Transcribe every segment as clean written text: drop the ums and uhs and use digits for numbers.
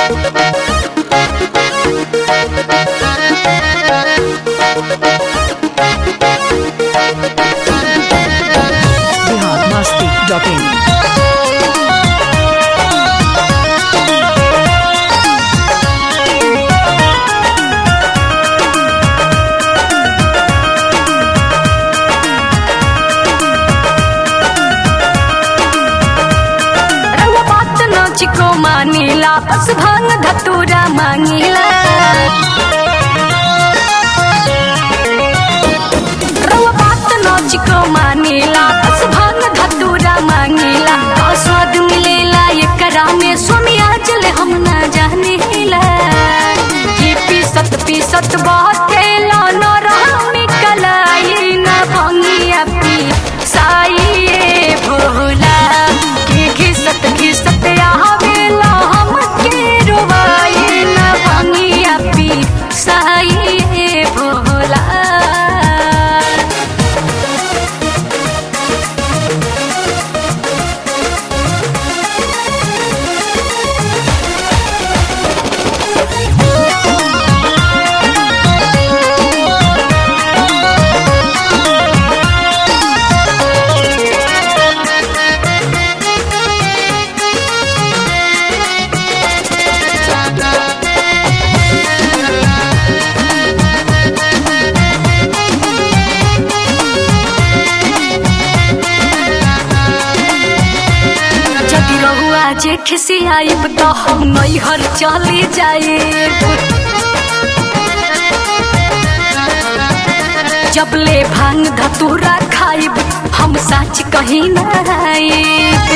Chico मानिला बस भांग धतूरा मांगिला रवा बात न चिको मानिला बस भांग धतूरा मांगिला स्वाद मिलेला एकरा में स्वामी आजले हम ना जानेला ये पीसत बहुत केला न रहा निकलाई न भंगिया पी साई भोला के घिसत आवेला हम के रुवाई न भंगिया पी साई भोला जे खिसी आइब तो हम नैहर चली जाइब जब ले भांग धतूरा खाइब हम सच कहीं न आइब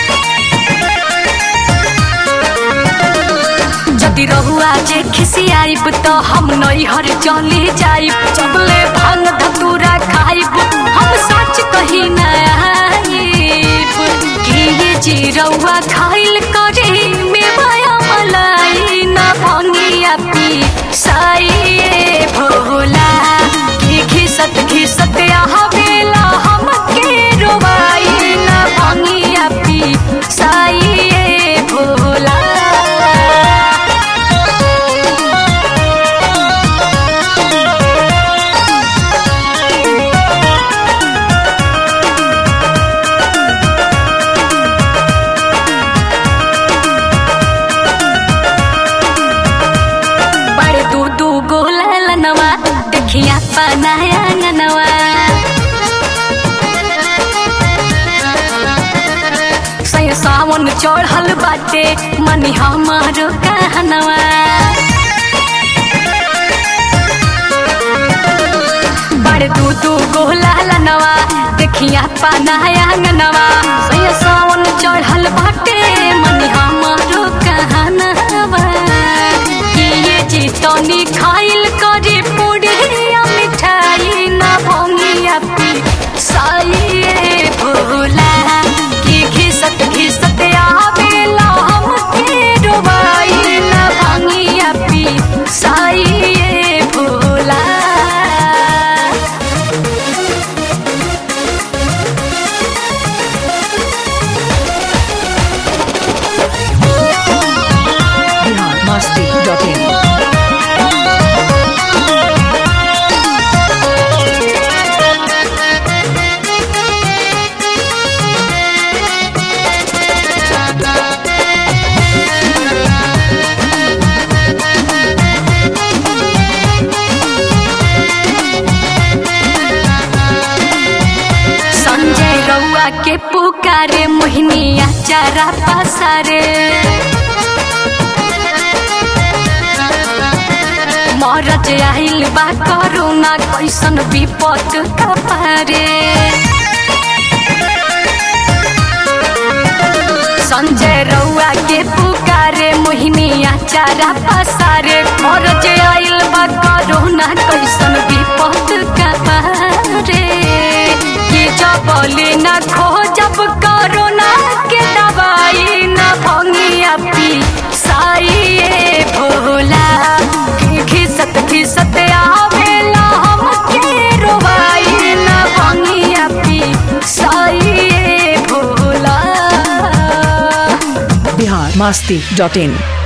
जदि रहुआ जे खिसी आइब तो हम नैहर चली जाइब जब ले भांग धतूरा खाइब हम सच कहीं न आइब कि जी रहुआ खाइल करे मेवाया मलाई न भंगिया पी साई भोला कि घिसत आवेला हम के रुवाई न भंगिया पी साई भोला देखिया पनाया ननवा सय सावन चढ़ल बाटे मनी हमारो कहनवा बड़े दू गोला लनवा देखिया पनाया ननवा सय सावन चढ़ल बाटे मनी हमारो कहनवा ये जीतनी खाइल करे पूरे मिठाई न भंगिया पी साई भोला कि घिसत आवेला हम के रुवाई न भंगिया पी साई भोला biharmasti.in के पुकारे मोहिनिया चारा पसारे मरज आइल बा कोरोना कैसन विपद कपारे संजय रउआ के पुकारे मोहिनिया चारा पसारे मरज आइल बा कोरोना कैसन विपद कपारे बोले न खो जब कोरोना के दवाई न भंगिया पी साई भोला घिसत आवेला हम के रुवाई न भंगिया पी साई भोला biharmasti.in